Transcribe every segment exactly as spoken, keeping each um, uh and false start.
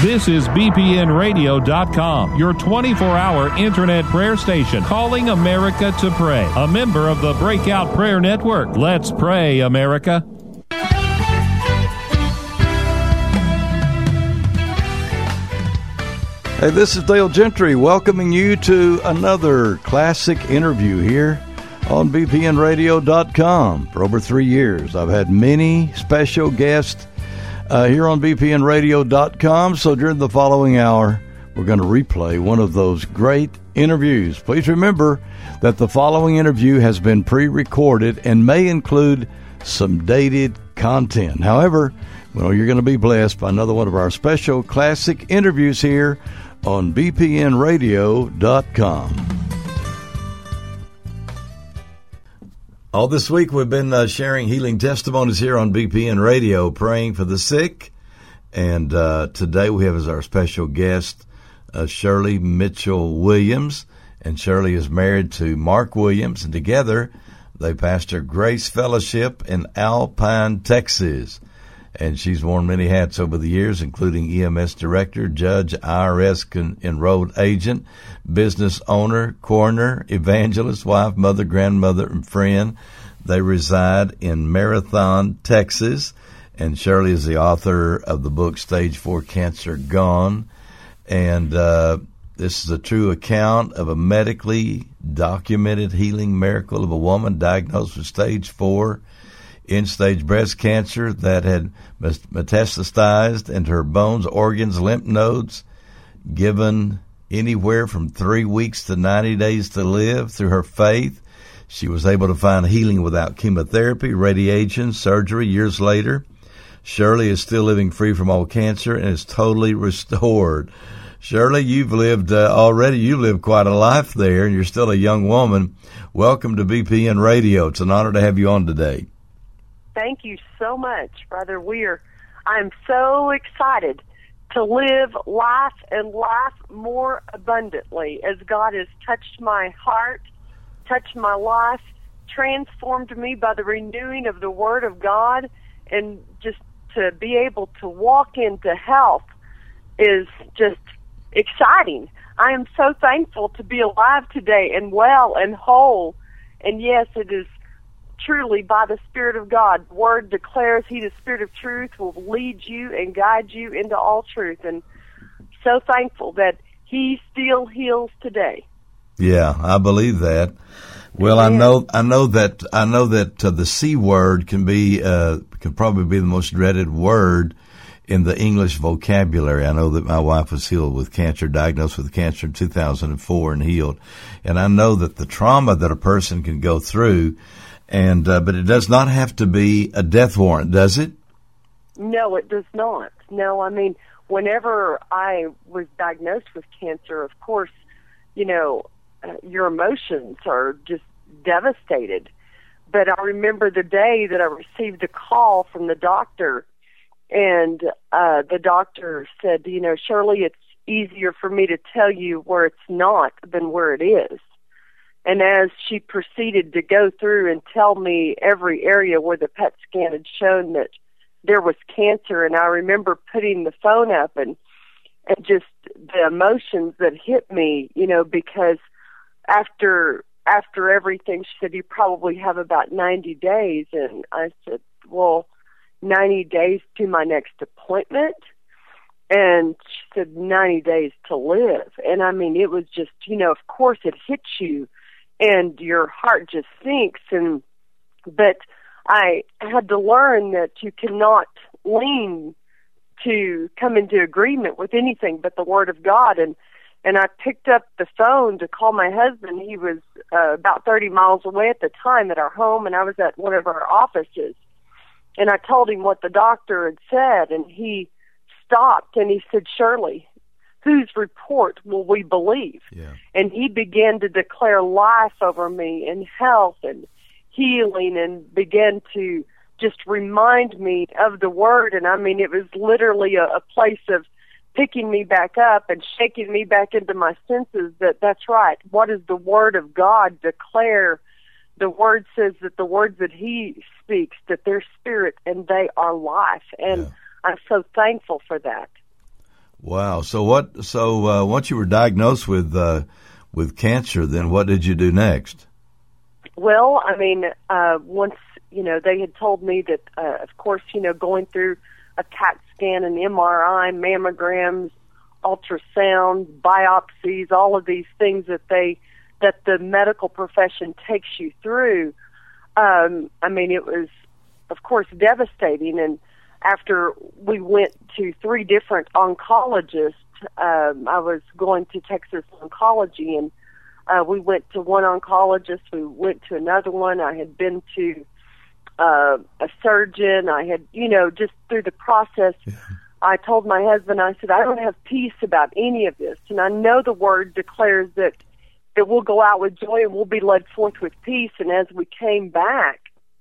This is B P N radio dot com, your twenty-four hour internet prayer station, calling America to pray. A member of the Breakout Prayer Network. Let's pray, America. Hey, this is Dale Gentry welcoming you to another classic interview here on B P N radio dot com. For over three years, I've had many special guests uh, here on B P N radio dot com. So during the following hour, we're going to replay one of those great interviews. Please remember that the following interview has been pre-recorded and may include some dated content. However, well, you're going to be blessed by another one of our special classic interviews here on B P N radio dot com. All this week we've been uh, sharing healing testimonies here on B P N Radio, praying for the sick. And uh, today we have as our special guest uh, Shirley Mitchell Williams. And Shirley is married to Mark Williams, and together they pastor Grace Fellowship in Alpine, Texas. And she's worn many hats over the years, including E M S director, judge, I R S con- enrolled agent, business owner, coroner, evangelist, wife, mother, grandmother, and friend. They reside in Marathon, Texas. And Shirley is the author of the book Stage four Cancer Gone. And uh, this is a true account of a medically documented healing miracle of a woman diagnosed with stage four end-stage breast cancer that had metastasized into her bones, organs, lymph nodes, given anywhere from three weeks to ninety days to live. Through her faith, she was able to find healing without chemotherapy, radiation, surgery. Years later, Shirley is still living free from all cancer and is totally restored. Shirley, you've lived uh, already, you lived quite a life there, and you're still a young woman. Welcome to B P N Radio. It's an honor to have you on today. Thank you so much, brother. We are, I'm so excited to live life and life more abundantly as God has touched my heart, touched my life, transformed me by the renewing of the Word of God, and just to be able to walk into health is just exciting. I am so thankful to be alive today and well and whole. And yes, it is truly by the Spirit of God. The Word declares He, the Spirit of truth, will lead you and guide you into all truth. And so thankful that He still heals today. Yeah, I believe that. Well, Amen. I know, I know that, I know that uh, the C word can be, uh, can probably be the most dreaded word in the English vocabulary. I know that my wife was healed with cancer, diagnosed with cancer in two thousand four and healed. And I know that the trauma that a person can go through, and uh, but it does not have to be a death warrant, does it? No, it does not. No, I mean, whenever I was diagnosed with cancer, of course, you know, uh, your emotions are just devastated. But I remember the day that I received a call from the doctor, and uh, the doctor said, you know, Shirley, it's easier for me to tell you where it's not than where it is. And as she proceeded to go through and tell me every area where the P E T scan had shown that there was cancer, and I remember putting the phone up and, and just the emotions that hit me, you know, because after after everything, she said, you probably have about ninety days. And I said, well, ninety days to my next appointment? And she said, ninety days to live. And I mean, it was just, you know, of course it hits you, and your heart just sinks. And but I had to learn that you cannot lean to come into agreement with anything but the Word of God. And and I picked up the phone to call my husband. He was uh, about thirty miles away at the time at our home, and I was at one of our offices. And I told him what the doctor had said, and he stopped and he said, Shirley, whose report will we believe? Yeah. And he began to declare life over me and health and healing, and began to just remind me of the Word. And I mean, it was literally a, a place of picking me back up and shaking me back into my senses that that's right. What does the Word of God declare? The Word says that the words that He speaks, that they're spirit and they are life. And yeah. I'm so thankful for that. Wow. So what? So uh, once you were diagnosed with uh, with cancer, then what did you do next? Well, I mean, uh, once you know they had told me that, uh, of course, you know, going through a CAT scan, an M R I, mammograms, ultrasound, biopsies, all of these things that they that the medical profession takes you through. Um, I mean, it was, of course, devastating. And after we went to three different oncologists, um, I was going to Texas Oncology, and uh, we went to one oncologist, we went to another one. I had been to uh, a surgeon. I had, you know, just through the process, yeah. I told my husband, I said, I don't have peace about any of this. And I know the word declares that that we'll go out with joy and we'll be led forth with peace. And as we came back,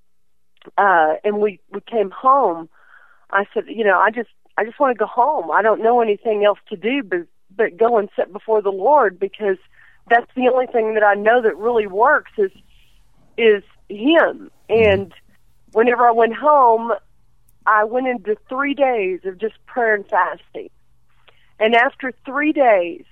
uh, and we, we came home, I said, you know, I just, I just want to go home. I don't know anything else to do but, but go and sit before the Lord, because that's the only thing that I know that really works is, is Him. And whenever I went home, I went into three days of just prayer and fasting. And after three days,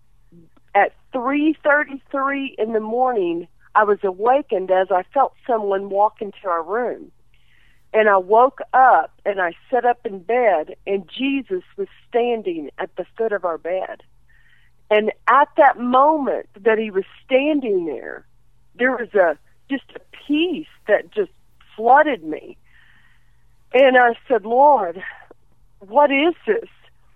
at three thirty-three in the morning, I was awakened as I felt someone walk into our room. And I woke up and I sat up in bed, and Jesus was standing at the foot of our bed. And at that moment that He was standing there, there was a just a peace that just flooded me. And I said, Lord, what is this?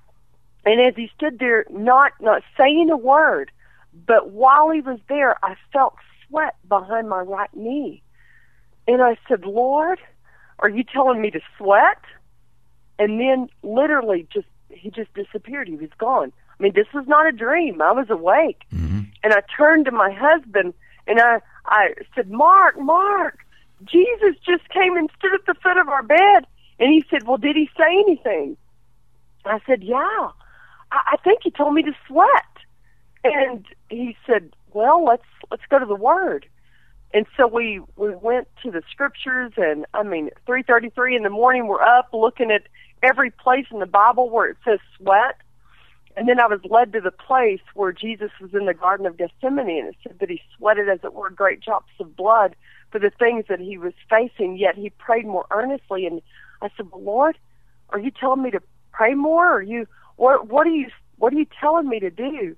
And as He stood there, not not saying a word, but while He was there, I felt sweat behind my right knee. And I said, Lord, are you telling me to sweat? And then literally just He just disappeared. He was gone. I mean, this was not a dream. I was awake. Mm-hmm. And I turned to my husband and I, I said, Mark, Mark, Jesus just came and stood at the foot of our bed. And he said, well, did He say anything? I said, yeah, I, I think He told me to sweat. And he said, well, let's let's go to the Word. And so we, we went to the Scriptures, and, I mean, three thirty-three in the morning, we're up looking at every place in the Bible where it says sweat. And then I was led to the place where Jesus was in the Garden of Gethsemane, and it said that He sweated, as it were, great drops of blood for the things that He was facing, yet He prayed more earnestly. And I said, well, Lord, are you telling me to pray more? Or are you, what, what are you, what are you telling me to do?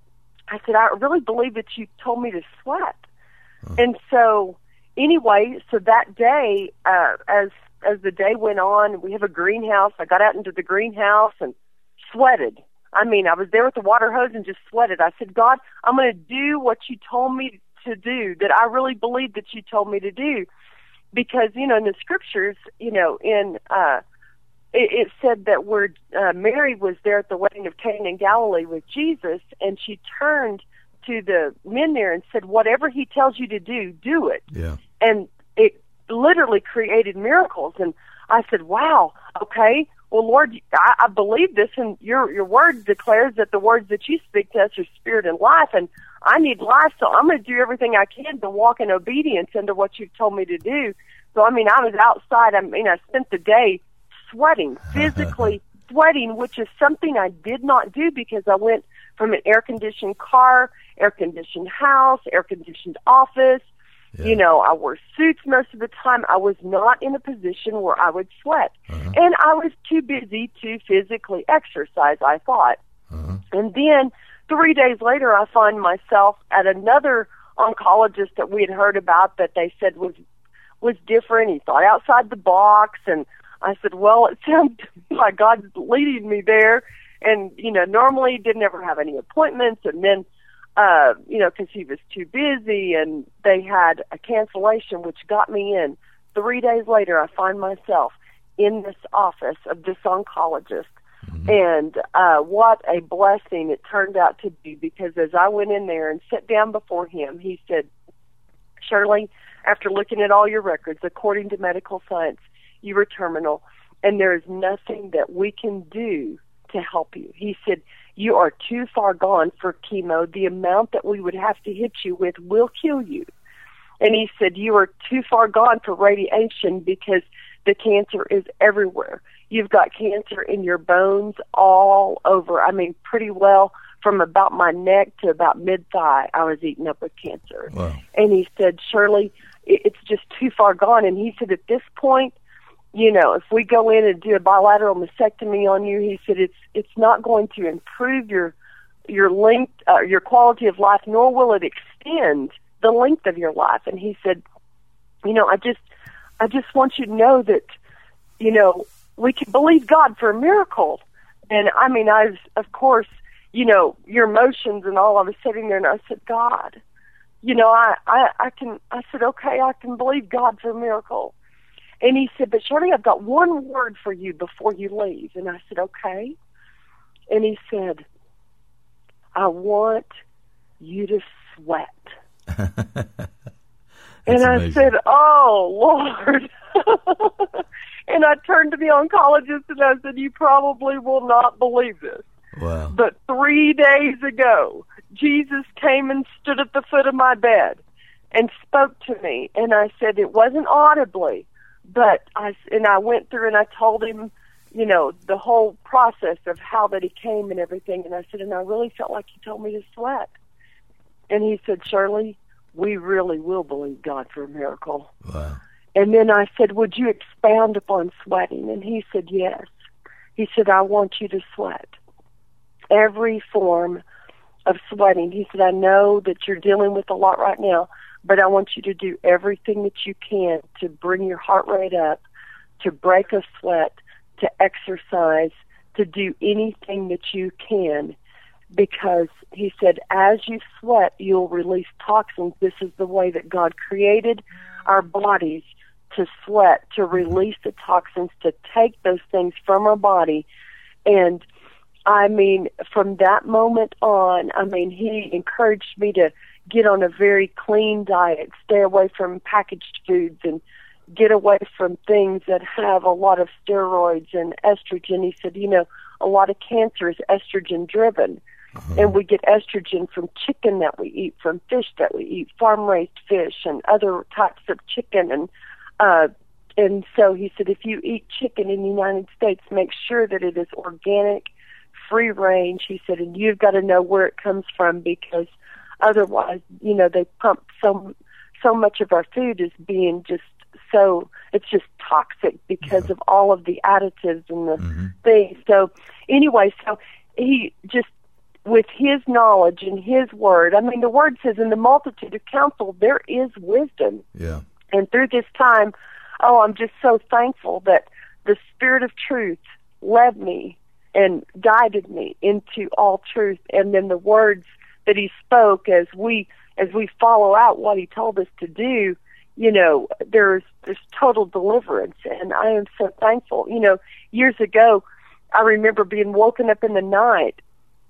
I said, I really believe that You told me to sweat. Uh-huh. And so, anyway, so that day, uh, as as the day went on, we have a greenhouse. I got out into the greenhouse and sweated. I mean, I was there with the water hose and just sweated. I said, God, I'm going to do what You told me to do, that I really believe that You told me to do. Because, you know, in the Scriptures, you know, in uh, it, it said that where uh, Mary was there at the wedding of Cana in Galilee with Jesus, and she turned to the men there and said, whatever He tells you to do, do it. Yeah. And it literally created miracles. And I said, wow, okay, well, Lord, I, I believe this, and your your word declares that the words that You speak to us are spirit and life, and I need life, so I'm going to do everything I can to walk in obedience into what You've told me to do. So, I mean, I was outside. I mean, I spent the day sweating, physically sweating, which is something I did not do because I went from an air-conditioned car, air-conditioned house, air-conditioned office. Yeah. You know, I wore suits most of the time. I was not in a position where I would sweat. Uh-huh. And I was too busy to physically exercise, I thought. Uh-huh. And then three days later, I find myself at another oncologist that we had heard about that they said was was different. He thought outside the box. And I said, well, it sounds like God's leading me there. And, you know, normally he didn't ever have any appointments. And then, uh, you know, because he was too busy, and they had a cancellation, which got me in. Three days later, I find myself in this office of this oncologist. Mm-hmm. And uh, what a blessing it turned out to be, because as I went in there and sat down before him, he said, Shirley, after looking at all your records, according to medical science, you were terminal, and there is nothing that we can do to help you. He said, you are too far gone for chemo. The amount that we would have to hit you with will kill you. And he said, you are too far gone for radiation because the cancer is everywhere. you've got cancer in your bones all over. I mean, pretty well from about my neck to about mid-thigh, I was eaten up with cancer. Wow. And he said, Shirley, it's just too far gone. And he said, at this point, you know, if we go in and do a bilateral mastectomy on you, he said, it's it's not going to improve your your length, uh, your quality of life, nor will it extend the length of your life. And he said, you know, I just, I just want you to know that, you know, we can believe God for a miracle. And I mean, I was, of course, you know, your emotions and all. I was sitting there and I said, God, you know, I, I, I can, I said, okay, I can believe God for a miracle. And he said, but Shirley, I've got one word for you before you leave. And I said, okay. And he said, I want you to sweat. And I amazing. said, oh, Lord. And I turned to the oncologist and I said, you probably will not believe this. Wow. But three days ago, Jesus came and stood at the foot of my bed and spoke to me. And I said, it wasn't audibly, but I, and I went through and I told him, you know, the whole process of how that he came and everything. And I said, and I really felt like he told me to sweat. And he said, Shirley, we really will believe God for a miracle. Wow. And then I said, would you expound upon sweating? And he said, yes. He said, I want you to sweat. Every form of sweating. He said, I know that you're dealing with a lot right now, but I want you to do everything that you can to bring your heart rate up, to break a sweat, to exercise, to do anything that you can. Because he said, as you sweat, you'll release toxins. This is the way that God created our bodies, to sweat, to release the toxins, to take those things from our body. And I mean, from that moment on, I mean, he encouraged me to get on a very clean diet, stay away from packaged foods, and get away from things that have a lot of steroids and estrogen. He said, you know, a lot of cancer is estrogen driven. Uh-huh. And we get estrogen from chicken that we eat, from fish that we eat, farm-raised fish and other types of chicken. And uh, and so he said, if you eat chicken in the United States, make sure that it is organic, free range. He said, and you've got to know where it comes from, because otherwise, you know, they pump so so much of our food is being just so, it's just toxic because yeah. of all of the additives and the mm-hmm. things. So anyway, so he just, with his knowledge and his word, I mean, the word says, in the multitude of counsel, there is wisdom. Yeah. And through this time, oh, I'm just so thankful that the Spirit of truth led me and guided me into all truth. And then the words that he spoke as we, as we follow out what he told us to do, you know, there's, there's total deliverance. And I am so thankful. You know, years ago, I remember being woken up in the night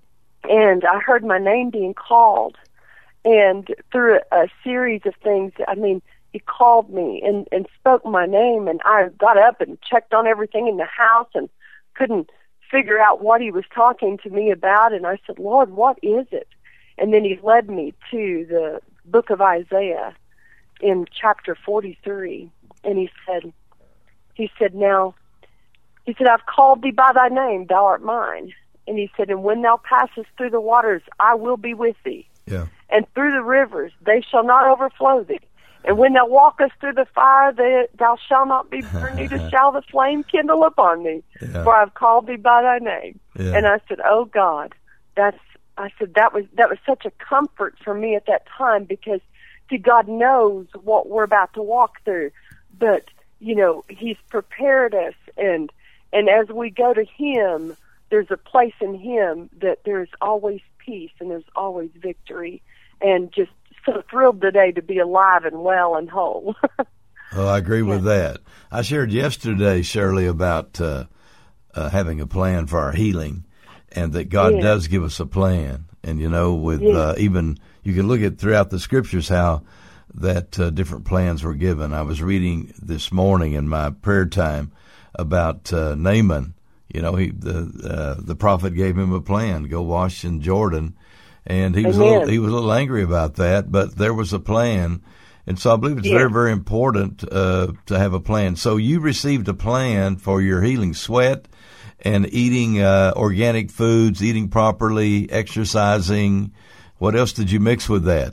and I heard my name being called. And through a, a series of things, I mean, he called me and, and spoke my name, and I got up and checked on everything in the house and couldn't figure out what he was talking to me about. And I said, Lord, what is it? And then he led me to the book of Isaiah in chapter forty-three. And he said, he said, now, he said, I've called thee by thy name, thou art mine. And he said, and when thou passest through the waters, I will be with thee. Yeah. And through the rivers, they shall not overflow thee. And when thou walkest through the fire, they, thou shalt not be burned, neither shall the flame kindle upon thee. Yeah. For I have called thee by thy name. Yeah. And I said, oh God, that's, I said, that was, that was such a comfort for me at that time, because see, God knows what we're about to walk through. But, you know, he's prepared us, and, and as we go to him, there's a place in him that there's always peace and there's always victory. And just so thrilled today to be alive and well and whole. Oh, I agree with yeah. that. I shared yesterday, Shirley, about uh, uh, having a plan for our healing, and that God yeah. does give us a plan. And, you know, with yeah. uh, even, you can look at throughout the scriptures how that uh, different plans were given. I was reading this morning in my prayer time about uh, Naaman. You know, he the uh, the prophet gave him a plan: go wash in Jordan, and he was a little, he was a little angry about that. But there was a plan, And so I believe it's Yeah. very, very important uh, to have a plan. So you received a plan for your healing sweat and eating uh, organic foods, eating properly, exercising. What else did you mix with that?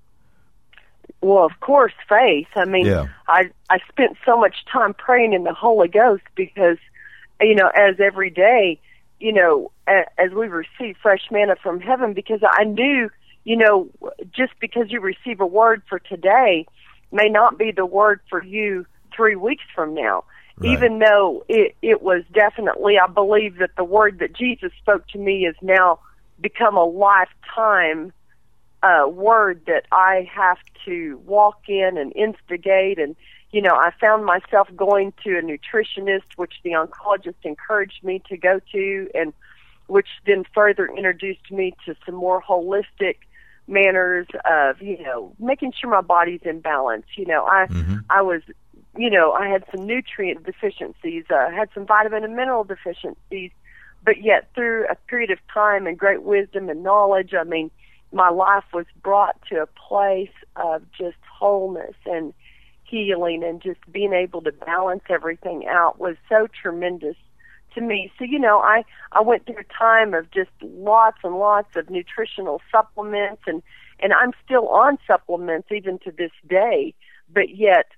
Well, of course, faith. I mean, Yeah. I I spent so much time praying in the Holy Ghost because, you know, as every day, you know, a- as we receive fresh manna from heaven, because I knew, you know, just because you receive a word for today may not be the word for you three weeks from now. Right. Even though it, it was definitely, I believe that the word that Jesus spoke to me has now become a lifetime uh, word that I have to walk in and instigate. And, you know, I found myself going to a nutritionist, which the oncologist encouraged me to go to, and which then further introduced me to some more holistic manners of, you know, making sure my body's in balance. You know, I, Mm-hmm. I was, you know, I had some nutrient deficiencies, uh, had some vitamin and mineral deficiencies, but yet through a period of time and great wisdom and knowledge, I mean, my life was brought to a place of just wholeness and healing, and just being able to balance everything out was so tremendous to me. So, you know, I, I went through a time of just lots and lots of nutritional supplements, and, and I'm still on supplements even to this day, but yet,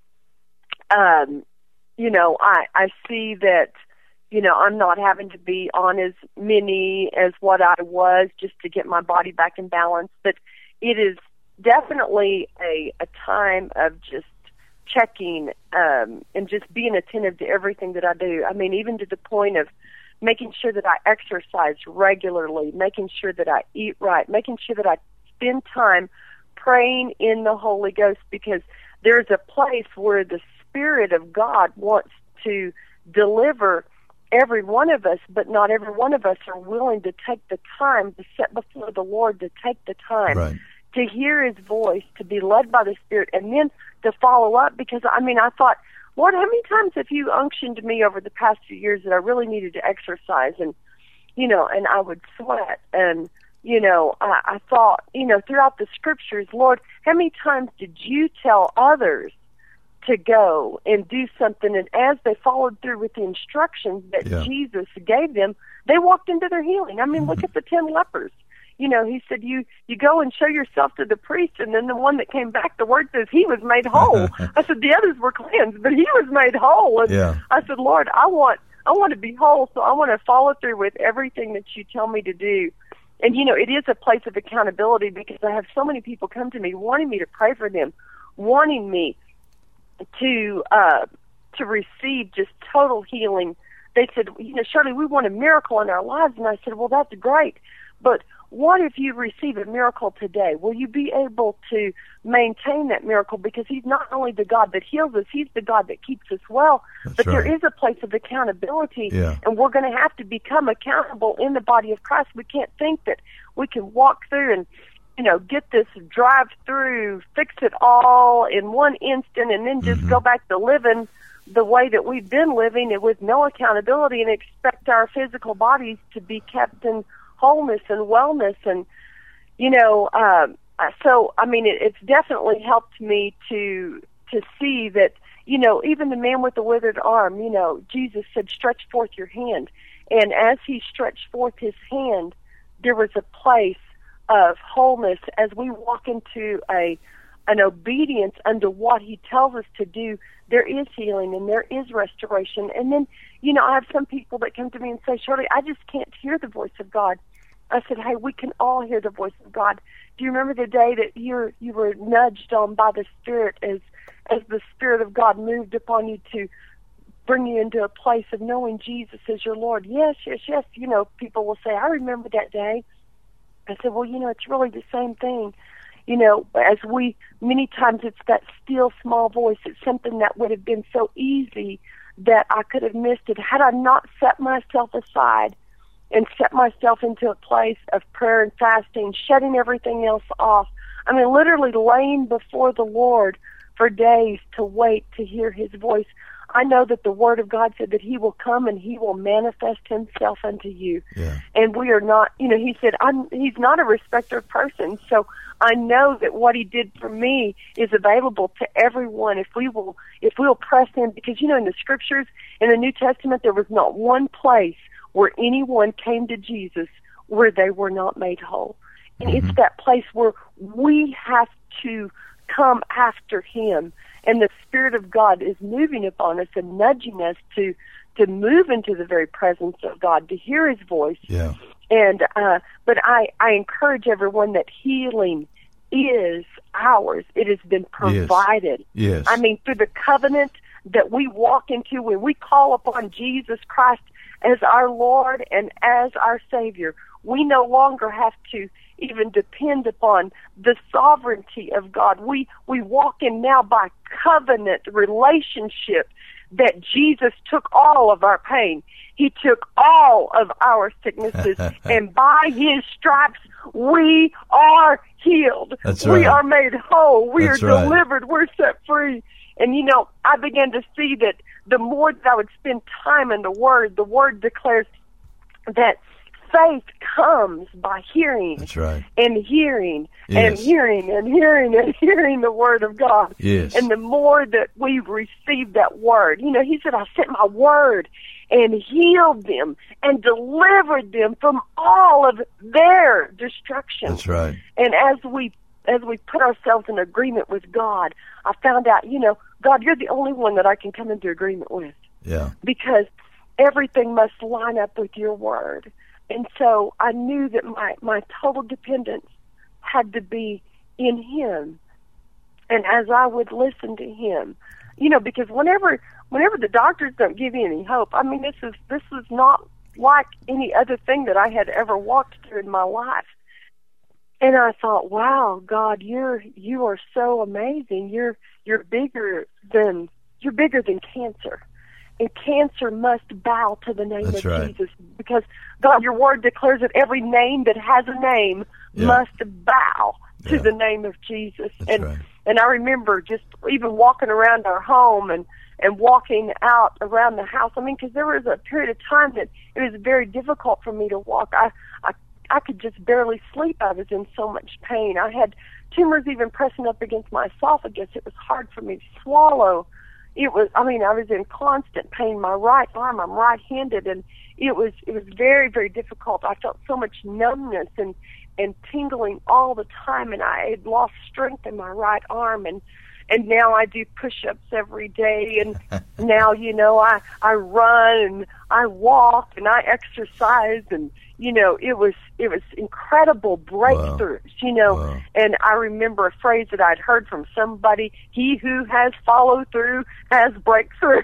um, you know, I, I see that, you know, I'm not having to be on as many as what I was just to get my body back in balance, but it is definitely a, a time of just checking um, and just being attentive to everything that I do. I mean, even to the point of making sure that I exercise regularly, making sure that I eat right, making sure that I spend time praying in the Holy Ghost, because there's a place where the Spirit of God wants to deliver every one of us, but not every one of us are willing to take the time to sit before the Lord, to take the time Right. to hear His voice, to be led by the Spirit, and then to follow up. Because, I mean, I thought, Lord, how many times have you unctioned me over the past few years that I really needed to exercise? And, you know, and I would sweat. And, you know, I, I thought, you know, throughout the Scriptures, Lord, how many times did you tell others to go and do something, and as they followed through with the instructions that Yeah. Jesus gave them, they walked into their healing? I mean, look at the ten lepers. You know, he said, you, you go and show yourself to the priest, and then the one that came back, the word says he was made whole. I said, the others were cleansed, but he was made whole. And Yeah. I said, Lord, I want, I want to be whole, so I want to follow through with everything that you tell me to do. And, you know, it is a place of accountability, because I have so many people come to me wanting me to pray for them, wanting me to uh, to receive just total healing. They said, you know, Shirley, we want a miracle in our lives. And I said, well, that's great, but what if you receive a miracle today? Will you be able to maintain that miracle? Because He's not only the God that heals us, He's the God that keeps us well. That's but right. there is a place of accountability, Yeah. and we're going to have to become accountable in the body of Christ. We can't think that we can walk through and, you know, get this drive-through, fix it all in one instant, and then just Mm-hmm. go back to living the way that we've been living, and with no accountability, and expect our physical bodies to be kept in wholeness and wellness. And, you know, um, so, I mean, it, it's definitely helped me to to see that, you know, even the man with the withered arm, you know, Jesus said, stretch forth your hand. And as He stretched forth His hand, there was a place of wholeness as we walk into a an obedience unto what He tells us to do. There is healing and there is restoration. And then, you know, I have some people that come to me and say, Shirley, I just can't hear the voice of God. I said, hey, we can all hear the voice of God. Do you remember the day that you you were nudged on by the Spirit as as the Spirit of God moved upon you to bring you into a place of knowing Jesus as your Lord? Yes, yes, yes. You know, people will say, I remember that day. I said, well, you know, it's really the same thing. You know, as we, many times it's that still small voice. It's something that would have been so easy that I could have missed it had I not set myself aside and set myself into a place of prayer and fasting, shutting everything else off. I mean, literally laying before the Lord for days to wait to hear His voice. I know that the Word of God said that He will come and He will manifest Himself unto you. Yeah. And we are not, you know, He said, I'm, He's not a respecter of persons. So I know that what He did for me is available to everyone if we will, if we'll press in. Because, you know, in the Scriptures, in the New Testament, there was not one place where anyone came to Jesus where they were not made whole. And mm-hmm. it's that place where we have to come after Him. And the Spirit of God is moving upon us and nudging us to to move into the very presence of God, to hear His voice. Yeah. And uh, but I, I encourage everyone that healing is ours. It has been provided. Yes. Yes. I mean, through the covenant that we walk into when we call upon Jesus Christ as our Lord and as our Savior, we no longer have to even depend upon the sovereignty of God. We we walk in now by covenant relationship that Jesus took all of our pain. He took all of our sicknesses, and by His stripes we are healed. That's we right. are made whole. We That's are right. delivered. We're set free. And, you know, I began to see that the more that I would spend time in the Word, the Word declares that faith comes by hearing. That's right. And hearing Yes. and hearing and hearing and hearing the Word of God. Yes. And the more that we receive that Word, you know, He said, I sent my Word and healed them and delivered them from all of their destruction. That's right. And as we as we put ourselves in agreement with God, I found out, you know, God, you're the only one that I can come into agreement with. Yeah. Because everything must line up with your Word. And so I knew that my, my total dependence had to be in Him. And as I would listen to Him, you know, because whenever whenever the doctors don't give you any hope, I mean, this is this is not like any other thing that I had ever walked through in my life. And I thought, wow, God, you're you are so amazing. You're you're bigger than you're bigger than cancer. And cancer must bow to the name That's of right. Jesus. Because, God, your Word declares that every name that has a name Yeah. must bow to Yeah. the name of Jesus. That's and right. and I remember just even walking around our home and, and walking out around the house. I mean, because there was a period of time that it was very difficult for me to walk. I, I, I could just barely sleep. I was in so much pain. I had tumors even pressing up against my esophagus. It was hard for me to swallow. It was, I mean, I was in constant pain. My right arm, I'm right-handed, and it was, it was very, very difficult. I felt so much numbness and, and tingling all the time, and I had lost strength in my right arm, and, and now I do push-ups every day, and now, you know, I, I run, and I walk, and I exercise, and, you know, it was, it was incredible breakthroughs, wow. you know, Wow. and I remember a phrase that I'd heard from somebody, he who has followed through has breakthrough.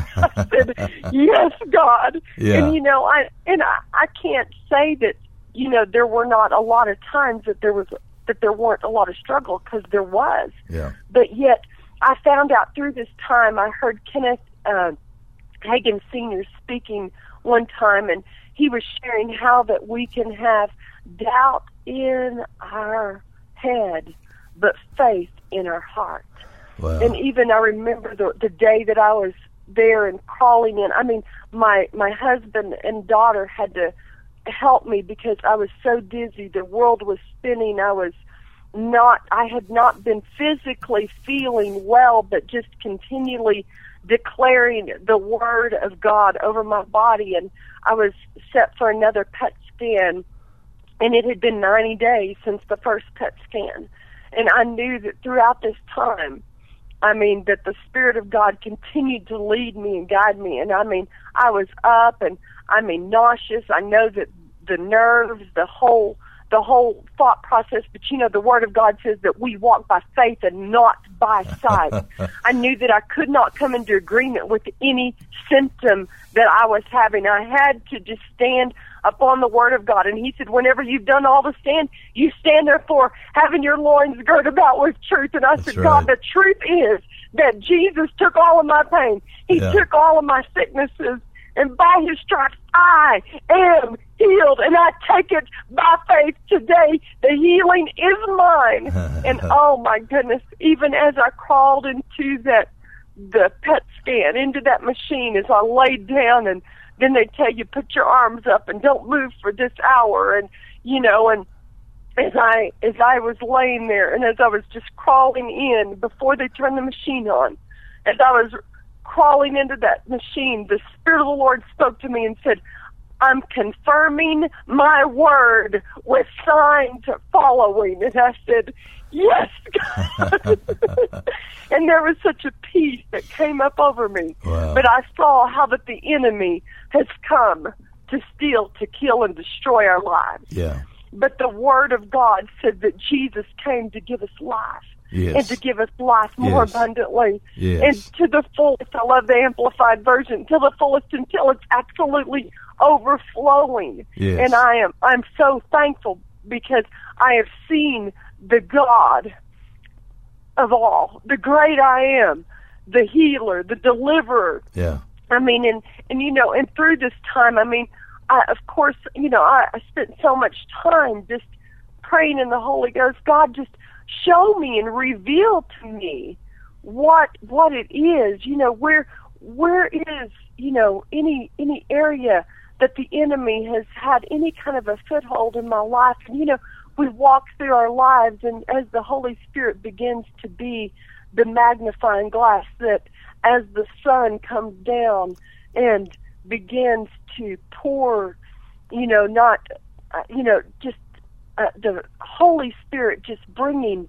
I said, yes, God. Yeah. And, you know, I, and I, I can't say that, you know, there were not a lot of times that there was, that there weren't a lot of struggle, because there was. Yeah. But yet, I found out through this time, I heard Kenneth uh, Hagin Senior speaking one time, and he was sharing how that we can have doubt in our head, but faith in our heart. Wow. And even I remember the, the day that I was there and crawling in. I mean, my my husband and daughter had to help me because I was so dizzy. The world was spinning. I was not, I had not been physically feeling well, but just continually declaring the Word of God over my body. And I was set for another P E T scan, and it had been ninety days since the first P E T scan. And I knew that throughout this time, I mean, that the Spirit of God continued to lead me and guide me. And I mean, I was up and, I mean, nauseous. I know that the nerves, the whole, the whole thought process, but you know, the Word of God says that we walk by faith and not by sight. I knew that I could not come into agreement with any symptom that I was having. I had to just stand upon the Word of God. And He said, whenever you've done all to stand, you stand therefore having your loins girt about with truth. And I That's said, right. God, the truth is that Jesus took all of my pain. He Yeah. took all of my sicknesses. And by His stripes, I am healed. And I take it by faith today. The healing is mine. And oh my goodness, even as I crawled into that the P E T scan into that machine as I laid down, and then they tell you put your arms up and don't move for this hour, and you know, and as I as I was laying there, and as I was just crawling in before they turned the machine on, as I was crawling into that machine, the Spirit of the Lord spoke to me and said, I'm confirming my word with signs following. And I said, yes, God. And there was such a peace that came up over me. Wow. But I saw how that the enemy has come to steal, to kill, and destroy our lives. Yeah. But the word of God said that Jesus came to give us life. Yes. And to give us life more Yes. abundantly. Yes. And to the fullest. I love the Amplified Version. To the fullest until it's absolutely overflowing. Yes. And I am I'm so thankful because I have seen the God of all, the great I am, the healer, the deliverer. Yeah. I mean, and, and you know, and through this time, I mean, I, of course, you know, I, I spent so much time just praying in the Holy Ghost. God, just show me and reveal to me what what it is. You know, where where is, you know, any any area that the enemy has had any kind of a foothold in my life. And, you know, we walk through our lives, and as the Holy Spirit begins to be the magnifying glass, that as the sun comes down and begins to pour, you know, not, uh, you know, just uh, the Holy Spirit just bringing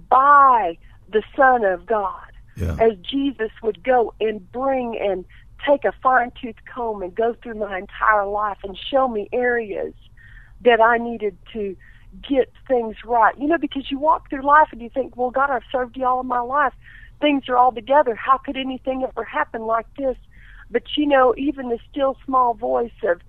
by the Son of God, Yeah. as Jesus would go and bring and take a fine-tooth comb and go through my entire life and show me areas that I needed to get things right. You know, because you walk through life and you think, well, God, I've served you all of my life. Things are all together. How could anything ever happen like this? But, you know, even the still small voice of,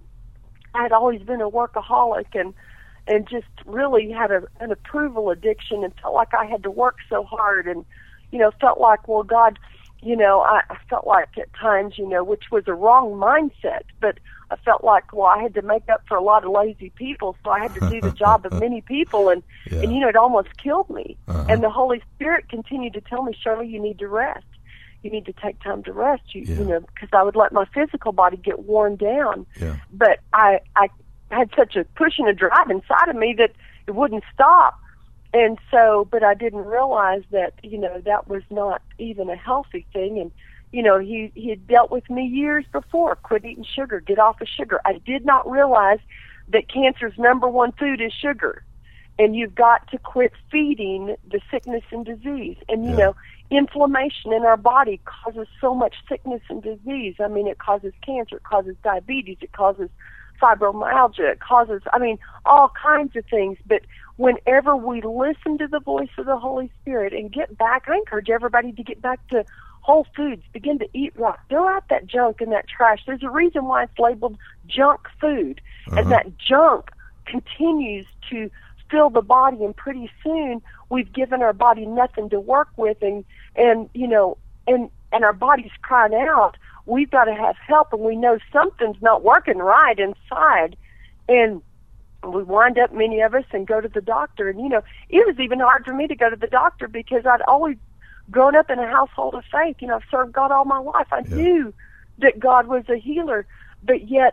I had always been a workaholic and and just really had a, an approval addiction and felt like I had to work so hard and, you know, felt like, well, God, you know, I, I felt like at times, you know, which was a wrong mindset, but I felt like, well, I had to make up for a lot of lazy people, so I had to do the job of many people, and, Yeah. and you know, it almost killed me. Uh-huh. And the Holy Spirit continued to tell me, Shirley, you need to rest. You need to take time to rest, you, Yeah. you know, because I would let my physical body get worn down. Yeah. But I, I had such a push and a drive inside of me that it wouldn't stop. And so, but I didn't realize that, you know, that was not even a healthy thing. And, you know, he, he had dealt with me years before, quit eating sugar, get off of sugar. I did not realize that cancer's number one food is sugar. And you've got to quit feeding the sickness and disease. And, you Yeah. know, inflammation in our body causes so much sickness and disease. I mean, it causes cancer, it causes diabetes, it causes fibromyalgia, it causes, I mean, all kinds of things. But whenever we listen to the voice of the Holy Spirit and get back, I encourage everybody to get back to whole foods, begin to eat right, throw out that junk and that trash. There's a reason why it's labeled junk food, Uh-huh. and that junk continues to fill the body, and pretty soon we've given our body nothing to work with, and, and you know, and, and our body's crying out, we've got to have help, and we know something's not working right inside, and we wind up, many of us, and go to the doctor. And, you know, it was even hard for me to go to the doctor because I'd always grown up in a household of faith. You know, I've served God all my life. I Yeah. knew that God was a healer, but yet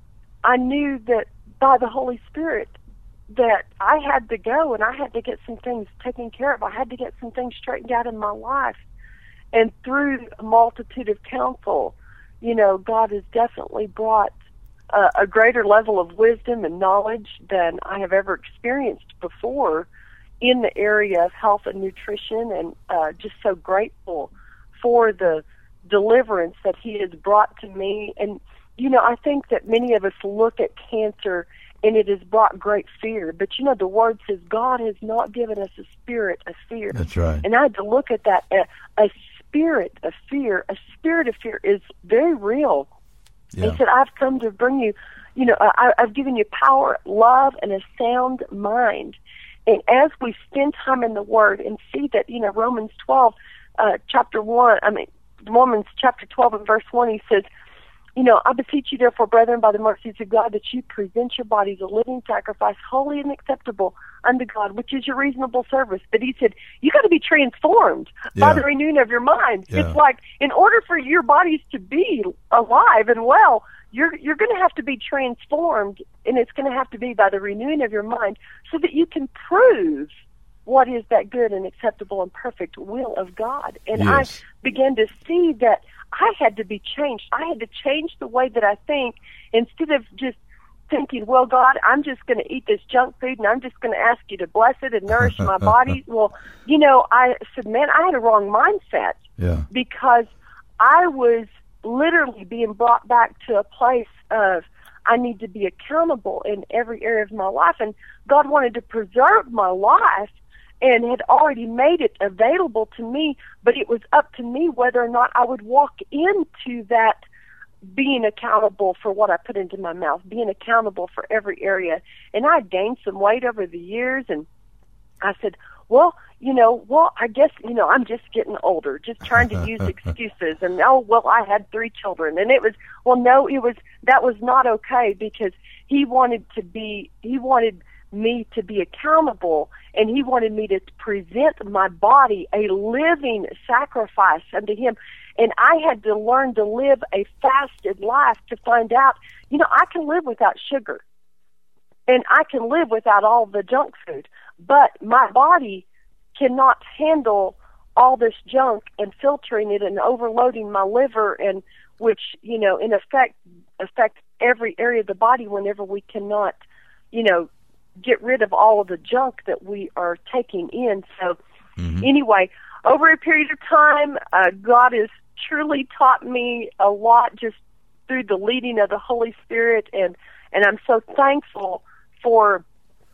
I knew that by the Holy Spirit that I had to go and I had to get some things taken care of. I had to get some things straightened out in my life. And through a multitude of counsel, you know, God has definitely brought uh, a greater level of wisdom and knowledge than I have ever experienced before in the area of health and nutrition, and uh, just so grateful for the deliverance that he has brought to me. And, you know, I think that many of us look at cancer and it has brought great fear. But, you know, the Word says God has not given us a spirit of fear. That's right. And I had to look at that. A, a spirit of fear, a spirit of fear is very real. Yeah. He said, I've come to bring you, you know, I, I've given you power, love, and a sound mind. And as we spend time in the Word and see that, you know, Romans twelve, uh, chapter one, I mean, Romans chapter twelve and verse one, he says, you know, I beseech you, therefore, brethren, by the mercies of God, that you present your bodies a living sacrifice, holy and acceptable unto God, which is your reasonable service. But he said, you got to be transformed yeah. by the renewing of your mind. Yeah. It's like, in order for your bodies to be alive and well, you're you're going to have to be transformed, and it's going to have to be by the renewing of your mind so that you can prove what is that good and acceptable and perfect will of God. And yes. I began to see that I had to be changed. I had to change the way that I think, instead of just thinking, well, God, I'm just going to eat this junk food and I'm just going to ask you to bless it and nourish my body. Well, you know, I said, man, I had a wrong mindset yeah. because I was literally being brought back to a place of I need to be accountable in every area of my life. And God wanted to preserve my life and had already made it available to me, but it was up to me whether or not I would walk into that being accountable for what I put into my mouth, being accountable for every area. And I gained some weight over the years, and I said, well, you know, well, I guess, you know, I'm just getting older, just trying to use excuses. And, oh, well, I had three children. And it was, well, no, it was, that was not okay, because he wanted to be, he wanted me to be accountable, and he wanted me to present my body a living sacrifice unto him. And I had to learn to live a fasted life to find out, you know, I can live without sugar, and I can live without all the junk food, but my body cannot handle all this junk and filtering it and overloading my liver, and which, you know, in effect, affect every area of the body whenever we cannot, you know, get rid of all of the junk that we are taking in. So mm-hmm. anyway, over a period of time, uh, God has truly taught me a lot just through the leading of the Holy Spirit, and, and I'm so thankful for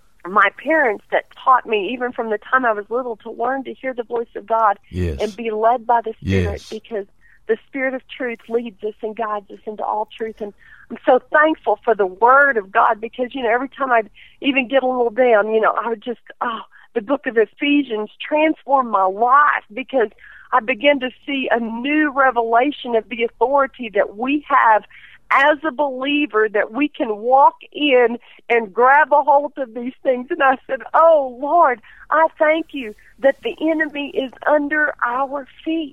my parents that taught me, even from the time I was little, to learn to hear the voice of God yes. and be led by the Spirit, yes. because the Spirit of truth leads us and guides us into all truth. And I'm so thankful for the Word of God, because, you know, every time I'd even get a little down, you know, I would just, oh, the book of Ephesians transformed my life, because I began to see a new revelation of the authority that we have as a believer, that we can walk in and grab a hold of these things. And I said, oh, Lord, I thank you that the enemy is under our feet.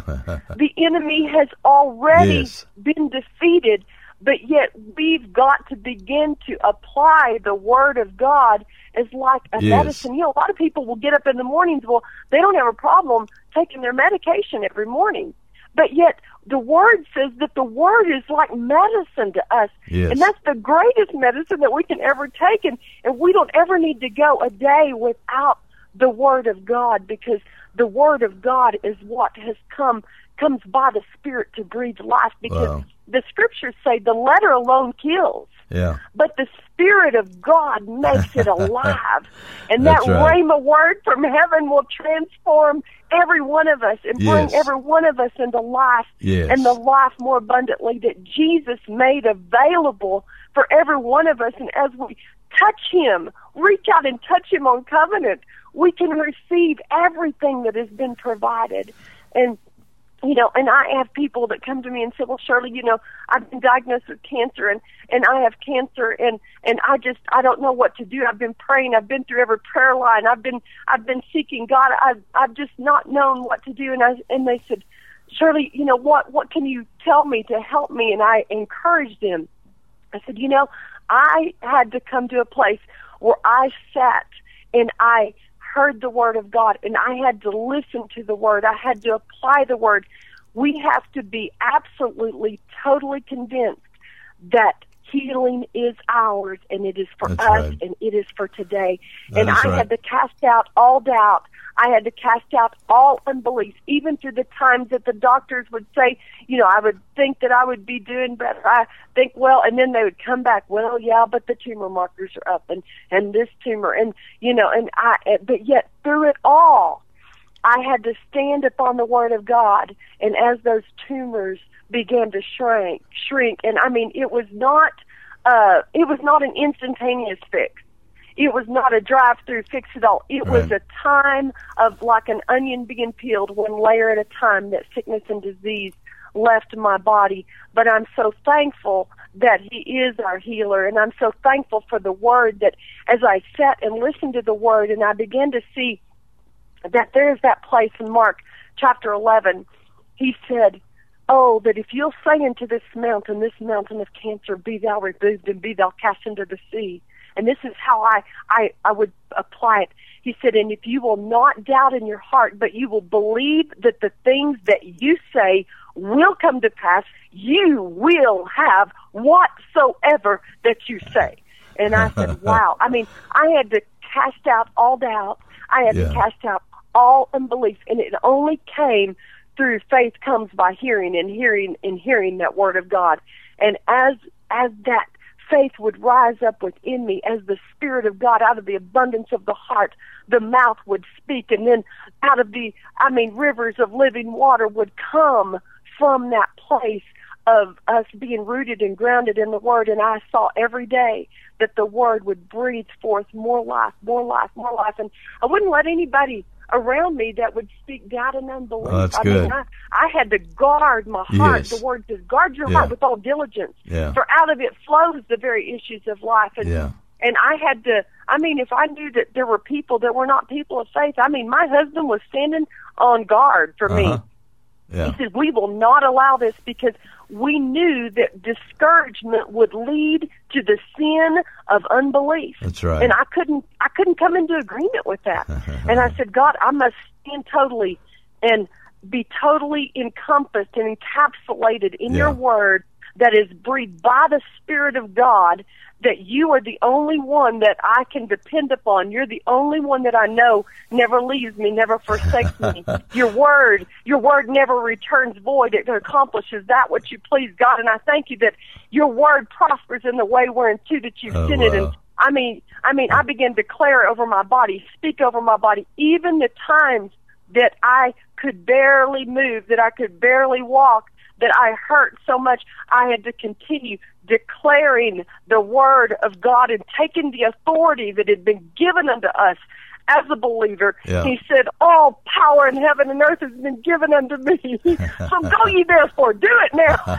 The enemy has already yes. been defeated, but yet we've got to begin to apply the Word of God as like a yes. medicine. You know, a lot of people will get up in the mornings, well, they don't have a problem taking their medication every morning. But yet the Word says that the Word is like medicine to us. Yes. And that's the greatest medicine that we can ever take. And, and we don't ever need to go a day without the Word of God, because the Word of God is what has come, comes by the Spirit to breathe life. Because wow. the Scriptures say the letter alone kills. Yeah. But the Spirit of God makes it alive. And that That's right. rhema word from heaven will transform every one of us and bring yes. every one of us into life, yes. and the life more abundantly that Jesus made available for every one of us. And as we touch Him, reach out and touch Him on covenant, we can receive everything that has been provided. And You know, and I have people that come to me and say, well, Shirley, you know, I've been diagnosed with cancer, and, and I have cancer, and, and I just, I don't know what to do. I've been praying. I've been through every prayer line. I've been, I've been seeking God. I've, I've just not known what to do. And I, and they said, Shirley, you know, what, what can you tell me to help me? And I encouraged them. I said, you know, I had to come to a place where I sat and I heard the Word of God, and I had to listen to the Word. I had to apply the Word. We have to be absolutely, totally convinced that healing is ours, and it is for That's us, right. and it is for today. That and I right. had to cast out all doubt. I had to cast out all unbelief, even through the times that the doctors would say, you know, I would think that I would be doing better. I think, well, and then they would come back, well, yeah, but the tumor markers are up, and, and this tumor, and, you know, and I, but yet through it all, I had to stand upon the Word of God, and as those tumors began to shrink, shrink, and I mean, it was not, uh, it was not an instantaneous fix. It was not a drive-through fix it all. It right. was a time of like an onion being peeled, one layer at a time, that sickness and disease left my body. But I'm so thankful that he is our healer. And I'm so thankful for the word that as I sat and listened to the word and I began to see that there's that place in Mark chapter eleven, he said, oh, that if you'll say unto this mountain, this mountain of cancer, be thou removed and be thou cast into the sea. And this is how I, I, I would apply it. He said, and if you will not doubt in your heart, but you will believe that the things that you say will come to pass, you will have whatsoever that you say. And I said, wow. I mean, I had to cast out all doubt. I had yeah. to cast out all unbelief. And it only came through faith comes by hearing, and hearing and hearing that word of God. And as as that faith would rise up within me, as the Spirit of God, out of the abundance of the heart, the mouth would speak, and then out of the, I mean, rivers of living water would come from that place of us being rooted and grounded in the Word. And I saw every day that the Word would breathe forth more life, more life, more life. And I wouldn't let anybody around me that would speak doubt and unbelief. Oh, that's I good. mean, I, I had to guard my heart. Yes. The Word says, guard your Yeah. heart with all diligence. Yeah. For out of it flows the very issues of life. And, Yeah. and I had to, I mean, if I knew that there were people that were not people of faith, I mean, my husband was standing on guard for Uh-huh. me. Yeah. He said, we will not allow this, because we knew that discouragement would lead to the sin of unbelief. That's right. And I couldn't, I couldn't come into agreement with that. And I said, God, I must stand totally and be totally encompassed and encapsulated in Yeah. your word that is breathed by the Spirit of God, that you are the only one that I can depend upon. You're the only one that I know never leaves me, never forsakes me. Your word, your word never returns void. It accomplishes that which you please, God. And I thank you that your word prospers in the way whereunto that you've Oh, sent it. wow. And I mean, I mean, I began to declare over my body, speak over my body, even the times that I could barely move, that I could barely walk, that I hurt so much, I had to continue declaring the word of God and taking the authority that had been given unto us as a believer. Yeah. He said, all power in heaven and earth has been given unto me. So go ye therefore, do it now.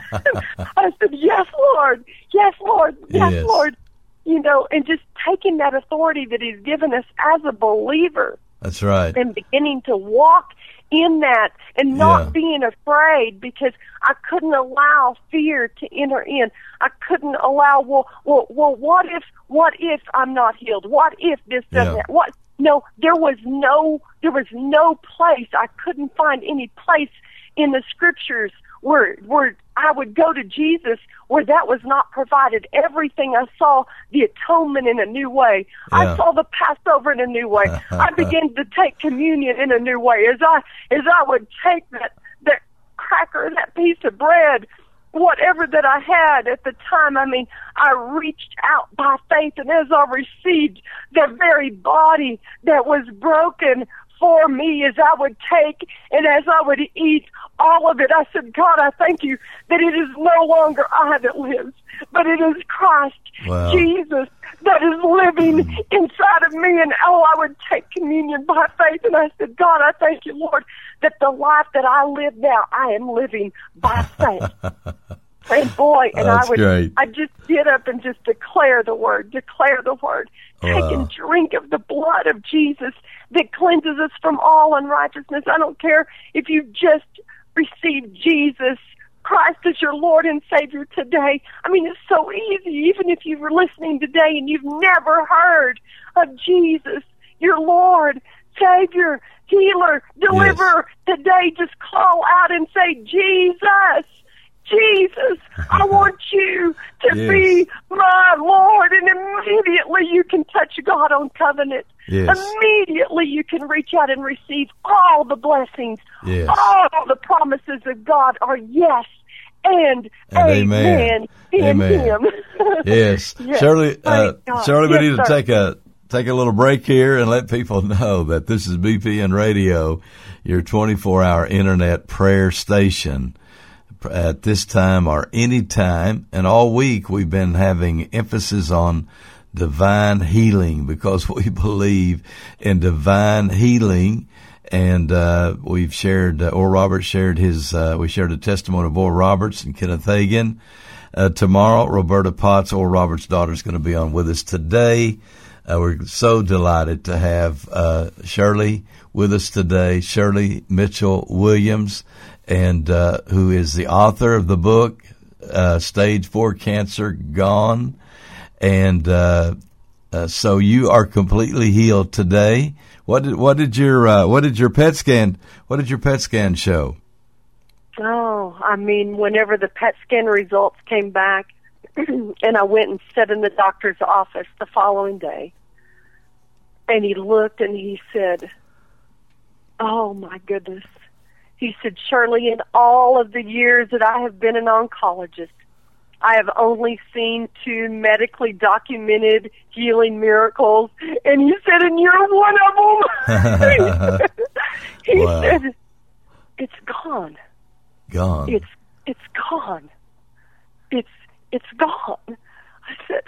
I said, yes, Lord. Yes, Lord. Yes, Yes. Lord. You know, and just taking that authority that he's given us as a believer. That's right. And beginning to walk in that and not Yeah. being afraid, because I couldn't allow fear to enter in. I couldn't allow, well, well, well, what if, what if I'm not healed? What if this doesn't, Yeah. what? No, there was no, there was no place. I couldn't find any place in the scriptures where, where I would go to Jesus where that was not provided. Everything I saw, the atonement in a new way. Yeah. I saw the Passover in a new way. I began to take communion in a new way. As I, as I would take that, that cracker, that piece of bread, whatever that I had at the time, I mean, I reached out by faith, and as I received the very body that was broken for me, as I would take and as I would eat all of it, I said, God, I thank you that it is no longer I that lives, but it is Christ, Wow. Jesus, that is living inside of me. And oh, I would take communion by faith, and I said, God, I thank you, Lord, that the life that I live now, I am living by faith. And boy, and That's I would, great. I just get up and just declare the word, declare the word, take Wow. and drink of the blood of Jesus that cleanses us from all unrighteousness. I don't care if you just received Jesus Christ as your Lord and Savior today. I mean, it's so easy, even if you were listening today and you've never heard of Jesus, your Lord, Savior, healer, deliverer. Yes. Today, just call out and say, Jesus, Jesus, I want you to Yes. be my Lord. And immediately you can touch God on covenant. Yes. Immediately you can reach out and receive all the blessings. Yes. All the promises of God are yes and, And amen, amen. in Amen. Him. Yes. Yes. Shirley, uh, Praise God. Shirley, we Yes, need to sir. take a take a little break here and let people know that this is B P N Radio, your twenty-four hour internet prayer station. At this time or any time, and all week we've been having emphasis on divine healing because we believe in divine healing. And uh, we've shared, uh, Oral Roberts shared his, uh, we shared a testimony of Oral Roberts and Kenneth Hagin. uh, tomorrow. Roberta Potts, Oral Roberts' daughter, is going to be on with us today. Uh, we're so delighted to have uh, Shirley with us today, Shirley Mitchell Williams, and uh, who is the author of the book, uh, Stage Four Cancer Gone. And uh, uh, so you are completely healed today. What did what did your uh, what did your P E T scan what did your P E T scan show? Oh, I mean, whenever the P E T scan results came back, and I went and sat in the doctor's office the following day, and he looked and he said, "Oh my goodness," he said, "Shirley, in all of the years that I have been an oncologist, I have only seen two medically documented healing miracles." And he said, "And you're one of them." he Wow. said, "It's gone. Gone. It's it's gone. It's it's gone." I said,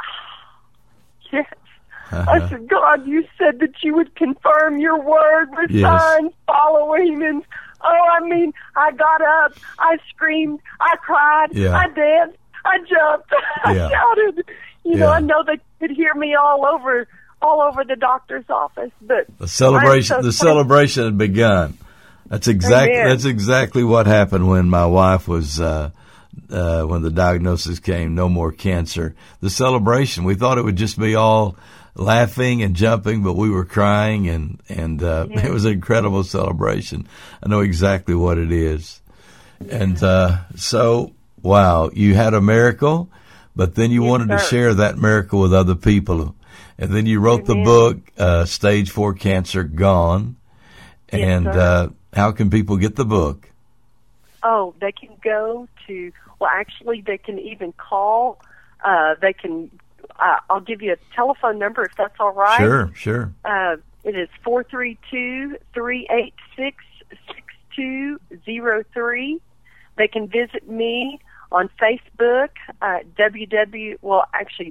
oh, "Yes." I said, "God, you said that you would confirm your word with Yes. signs following." And oh, I mean, I got up, I screamed, I cried, Yeah. I danced, I jumped, I Yeah. shouted. You know, Yeah. I know they could hear me all over, all over the doctor's office. But The celebration, I'm so the thankful. celebration had begun. That's exactly Amen. that's exactly what happened when my wife was uh, uh, when the diagnosis came. No more cancer. The celebration. We thought it would just be all laughing and jumping, but we were crying, and and uh, Yes. it was an incredible celebration. I know exactly what it is, and uh, so wow, you had a miracle, but then you Yes, wanted to sir. share that miracle with other people, and then you wrote the Amen. book, uh, Stage Four Cancer Gone. Yes, And sir. uh, how can people get the book? Oh, they can go to, well, actually, they can even call. Uh, they can, uh, I'll give you a telephone number if that's all right. Sure, sure. Uh, it is four three two, three eight six, six two zero three. They can visit me on Facebook, uh, www, well, actually,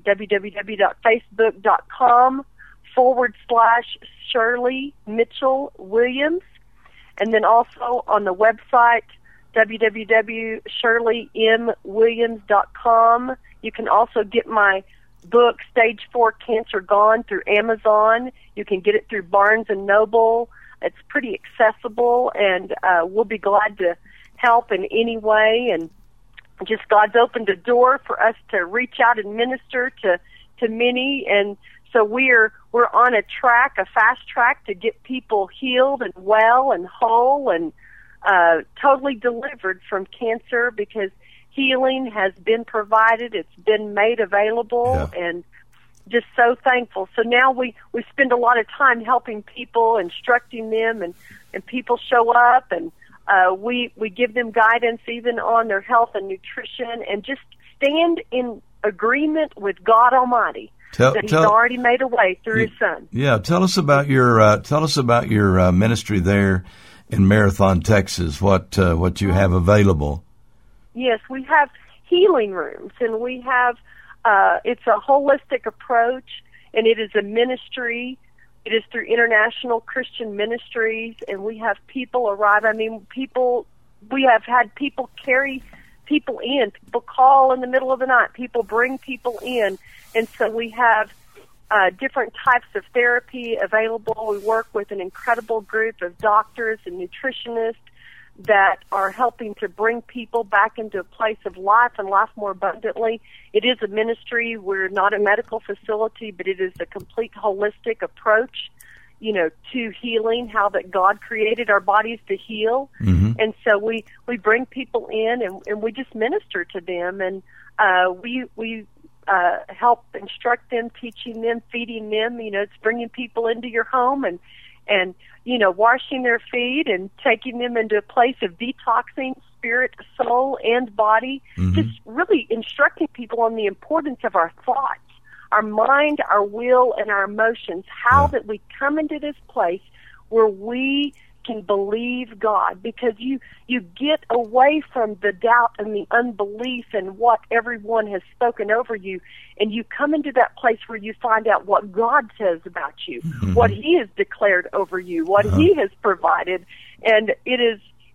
www.facebook.com forward slash Shirley Mitchell Williams. And then also on the website, w w w dot shirley m williams dot com. You can also get my book, Stage four Cancer Gone, through Amazon. You can get it through Barnes and Noble. It's pretty accessible, and uh, we'll be glad to help in any way. And just God's opened a door for us to reach out and minister to, to many. And so we're we're on a track, a fast track, to get people healed and well and whole and uh, totally delivered from cancer, because healing has been provided, it's been made available, Yeah. and just so thankful. So now we, we spend a lot of time helping people, instructing them, and, and people show up, and uh, we we give them guidance even on their health and nutrition, and just stand in agreement with God Almighty. Tell, that He's tell, already made a way through His Son. Yeah, tell us about your uh, tell us about your uh, ministry there in Marathon, Texas. What uh, what you have available? Yes, we have healing rooms, and we have uh, it's a holistic approach, and it is a ministry. It is through International Christian Ministries, and we have people arrive. I mean, people. We have had people carry people in. People call in the middle of the night. People bring people in. And so we have uh, different types of therapy available. We work with an incredible group of doctors and nutritionists that are helping to bring people back into a place of life and life more abundantly. It is a ministry. We're not a medical facility, but it is a complete holistic approach, you know, to healing, how that God created our bodies to heal. Mm-hmm. And so we, we bring people in, and, and we just minister to them, and uh, we we uh, help instruct them, teaching them, feeding them. You know, it's bringing people into your home and, and you know, washing their feet and taking them into a place of detoxing spirit, soul, and body. Mm-hmm. Just really instructing people on the importance of our thoughts, our mind, our will, and our emotions, how Yeah. that we come into this place where we can believe God, because you, you get away from the doubt and the unbelief and what everyone has spoken over you, and you come into that place where you find out what God says about you, Mm-hmm. what He has declared over you, what Uh-huh. He has provided, and it is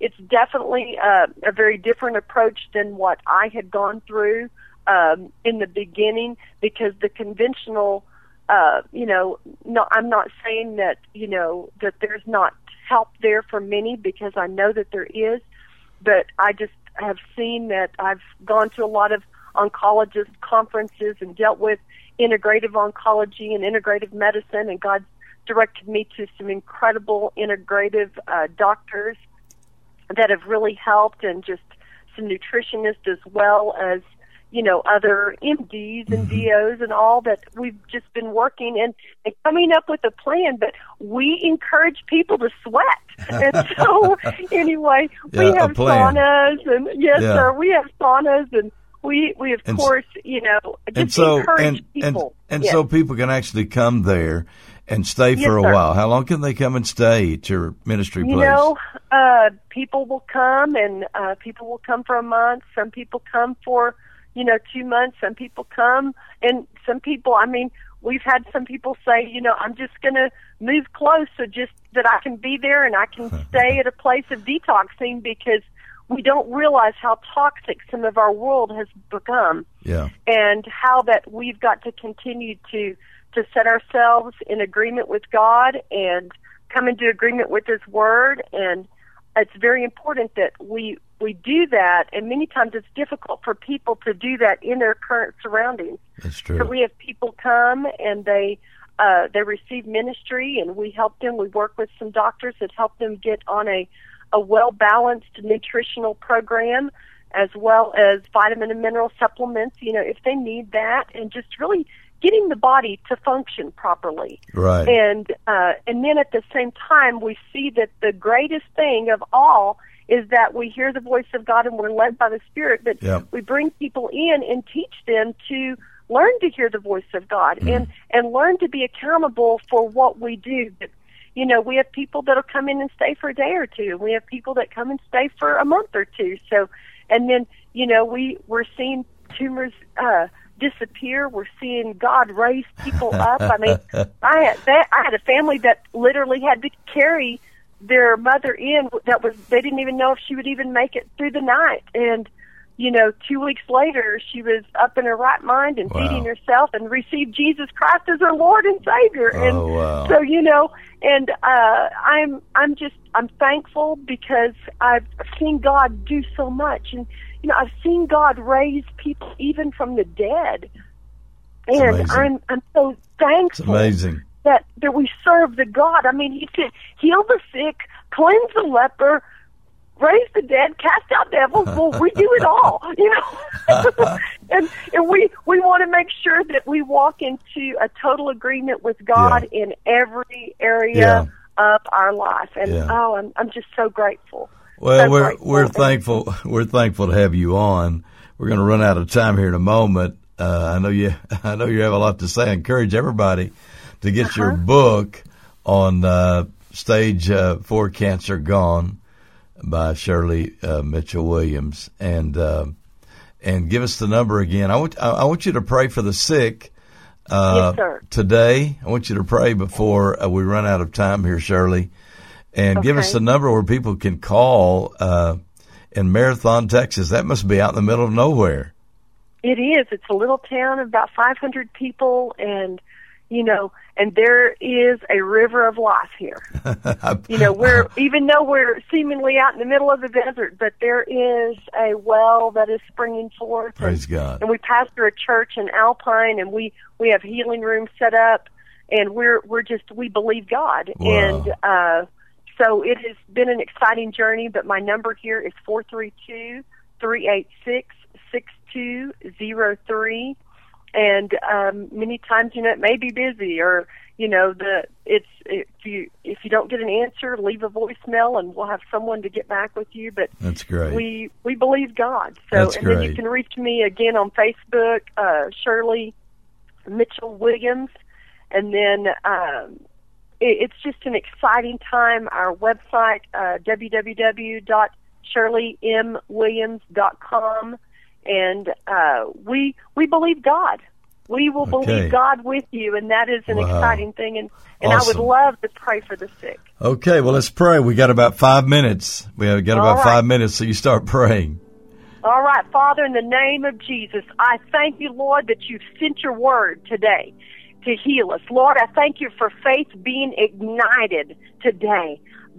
it's definitely a, a very different approach than what I had gone through um, in the beginning, because the conventional, uh, you know, no, I'm not saying that, you know, that there's not help there for many, because I know that there is, but I just have seen that I've gone to a lot of oncologist conferences and dealt with integrative oncology and integrative medicine, and God's directed me to some incredible integrative uh, doctors that have really helped, and just some nutritionists as well as, you know, other M Ds and D Os and all, that we've just been working and, and coming up with a plan. But we encourage people to sweat. And so anyway, yeah, we have saunas, and yes, yeah. sir, we have saunas, and we, we of and, course, you know, just and so, encourage and, people. And, and yes. so people can actually come there and stay yes, for a sir. while. How long can they come and stay at your ministry you place? You know, uh, people will come, and uh, people will come for a month. Some people come for, you know, two months. Some people come, and some people, I mean, we've had some people say, you know, I'm just going to move close so just that I can be there and I can stay at a place of detoxing, because we don't realize how toxic some of our world has become. Yeah. And how that we've got to continue to, to set ourselves in agreement with God and come into agreement with His Word. And it's very important that we we do that, and many times it's difficult for people to do that in their current surroundings. That's true. So we have people come and they uh, they receive ministry, and we help them. We work with some doctors that help them get on a, a well-balanced nutritional program, as well as vitamin and mineral supplements, you know, if they need that, and just really getting the body to function properly. Right. And uh, and then at the same time, we see that the greatest thing of all is that we hear the voice of God and we're led by the Spirit, that yep. we bring people in and teach them to learn to hear the voice of God mm. and, and learn to be accountable for what we do. But, you know, we have people that'll come in and stay for a day or two, and we have people that come and stay for a month or two. So, and then, you know, we, we're seeing tumors uh, disappear. We're seeing God raise people up. I mean, I had, that, I had a family that literally had to carry their mother in, that was, they didn't even know if she would even make it through the night. And, you know, two weeks later, she was up in her right mind and wow. feeding herself and received Jesus Christ as her Lord and Savior. Oh, and wow. so, you know, and uh, I'm, I'm just, I'm thankful, because I've seen God do so much. And, you know, I've seen God raise people even from the dead. And I'm, I'm so thankful. It's amazing. That, that we serve the God. I mean, He said, heal the sick, cleanse the leper, raise the dead, cast out devils. Well, we do it all, you know. and and we, we want to make sure that we walk into a total agreement with God yeah. in every area yeah. of our life. And yeah. oh, I'm I'm just so grateful. Well, so we're grateful. we're thankful. We're thankful to have you on. We're going to run out of time here in a moment. Uh, I know you. I know you have a lot to say. I encourage everybody to get uh-huh. your book on uh, Stage uh, Four Cancer Gone by Shirley uh, Mitchell Williams, and uh, and give us the number again. I want I, I want you to pray for the sick uh, yes, sir. today. I want you to pray before uh, we run out of time here, Shirley, and okay. give us the number where people can call uh, in Marathon, Texas. That must be out in the middle of nowhere. It is. It's a little town of about five hundred people, and you know, and there is a river of life here. You know, we're, even though we're seemingly out in the middle of the desert, but there is a well that is springing forth. Praise and, God. And we pastor a church in Alpine, and we, we have healing rooms set up, and we're, we're just, we believe God. Wow. And, uh, so it has been an exciting journey, but my number here is four three two, three eight six, six two zero three. And um, many times, you know, it may be busy, or you know, the it's if you if you don't get an answer, leave a voicemail, and we'll have someone to get back with you. But that's great. We we believe God. So, that's and great. then you can reach me again on Facebook, uh, Shirley Mitchell Williams, and then um, it, it's just an exciting time. Our website, uh, w w w dot shirley m williams dot com. And uh, we we believe God. We will Okay. believe God with you, and that is an Wow. exciting thing. And, and Awesome. I would love to pray for the sick. Okay, well, let's pray. We got about five minutes. We have got All about right. five minutes, so you start praying. All right, Father, in the name of Jesus, I thank you, Lord, that you've sent your word today to heal us. Lord, I thank you for faith being ignited today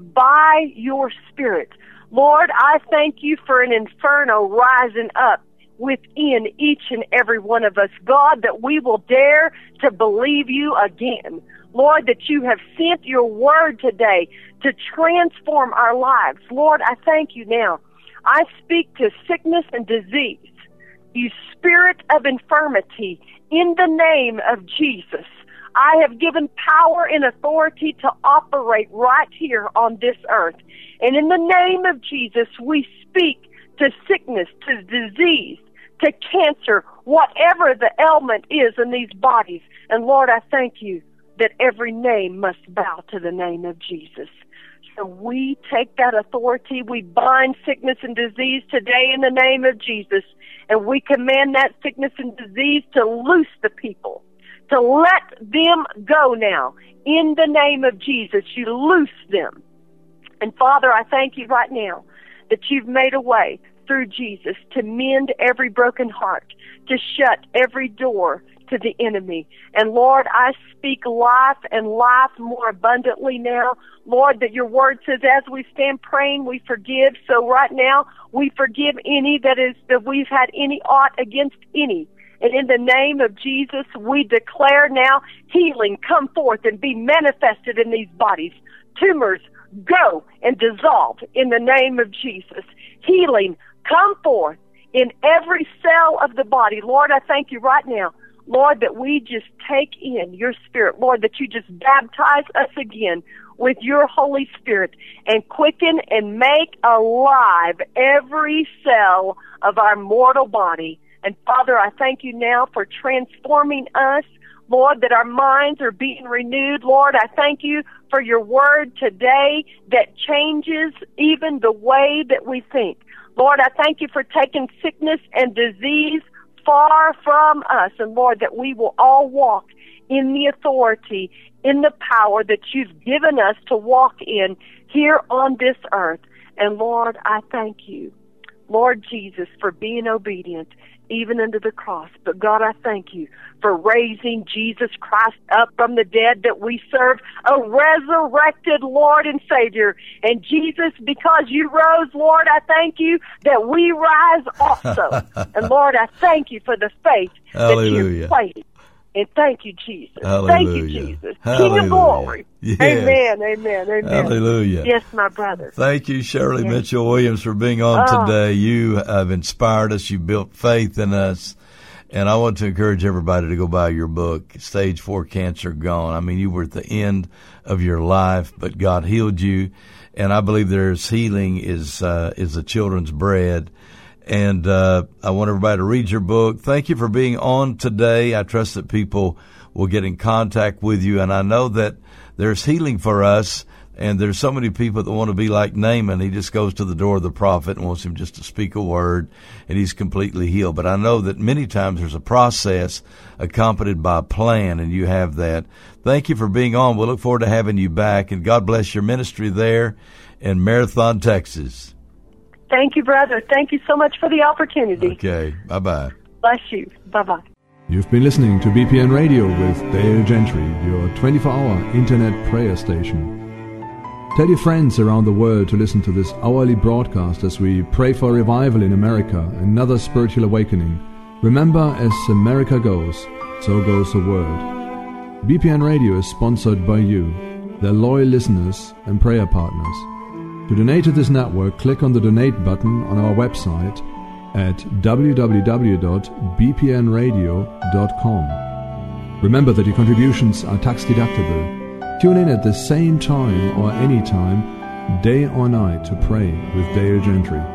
by your Spirit. Lord, I thank you for an inferno rising up within each and every one of us. God, that we will dare to believe you again. Lord, that you have sent your word today to transform our lives. Lord, I thank you now. I speak to sickness and disease, you spirit of infirmity, in the name of Jesus. I have given power and authority to operate right here on this earth. And in the name of Jesus, we speak to sickness, to disease, to cancer, whatever the ailment is in these bodies. And Lord, I thank you that every name must bow to the name of Jesus. So we take that authority, we bind sickness and disease today in the name of Jesus, and we command that sickness and disease to loose the people, to let them go now. In the name of Jesus, you loose them. And Father, I thank you right now that you've made a way through Jesus to mend every broken heart, to shut every door to the enemy. And Lord, I speak life and life more abundantly now. Lord, that your word says as we stand praying, we forgive. So right now, we forgive any that is that we've had any ought against any. And in the name of Jesus, we declare now healing come forth and be manifested in these bodies. Tumors go and dissolve in the name of Jesus. Healing come forth in every cell of the body. Lord, I thank you right now, Lord, that we just take in your Spirit. Lord, that you just baptize us again with your Holy Spirit and quicken and make alive every cell of our mortal body. And Father, I thank you now for transforming us, Lord, that our minds are being renewed. Lord, I thank you for your word today that changes even the way that we think. Lord, I thank you for taking sickness and disease far from us. And Lord, that we will all walk in the authority, in the power that you've given us to walk in here on this earth. And Lord, I thank you, Lord Jesus, for being obedient even unto the cross. But God, I thank you for raising Jesus Christ up from the dead, that we serve a resurrected Lord and Savior. And Jesus, because you rose, Lord, I thank you that we rise also. And Lord, I thank you for the faith Hallelujah. that you've placed. And thank you, Jesus. Hallelujah. Thank you, Jesus. Hallelujah. King of glory. Yes. Amen, amen, amen. Hallelujah. Yes, my brother. Thank you, Shirley Yes. Mitchell Williams, for being on Oh. today. You have inspired us. You built faith in us. And I want to encourage everybody to go buy your book, Stage four Cancer Gone. I mean, you were at the end of your life, but God healed you. And I believe there's healing is, uh, is the children's bread. And uh, I want everybody to read your book. Thank you for being on today. I trust that people will get in contact with you. And I know that there's healing for us. And there's so many people that want to be like Naaman. He just goes to the door of the prophet and wants him just to speak a word, and he's completely healed. But I know that many times there's a process accompanied by a plan, and you have that. Thank you for being on. We'll look forward to having you back. And God bless your ministry there in Marathon, Texas. Thank you, brother. Thank you so much for the opportunity. Okay. Bye-bye. Bless you. Bye-bye. You've been listening to B P N Radio with Dale Gentry, your twenty-four hour internet prayer station. Tell your friends around the world to listen to this hourly broadcast as we pray for revival in America, another spiritual awakening. Remember, as America goes, so goes the world. B P N Radio is sponsored by you, their loyal listeners and prayer partners. To donate to this network, click on the donate button on our website at w w w dot b p n radio dot com. Remember that your contributions are tax deductible. Tune in at the same time or any time, day or night, to pray with Dale Gentry.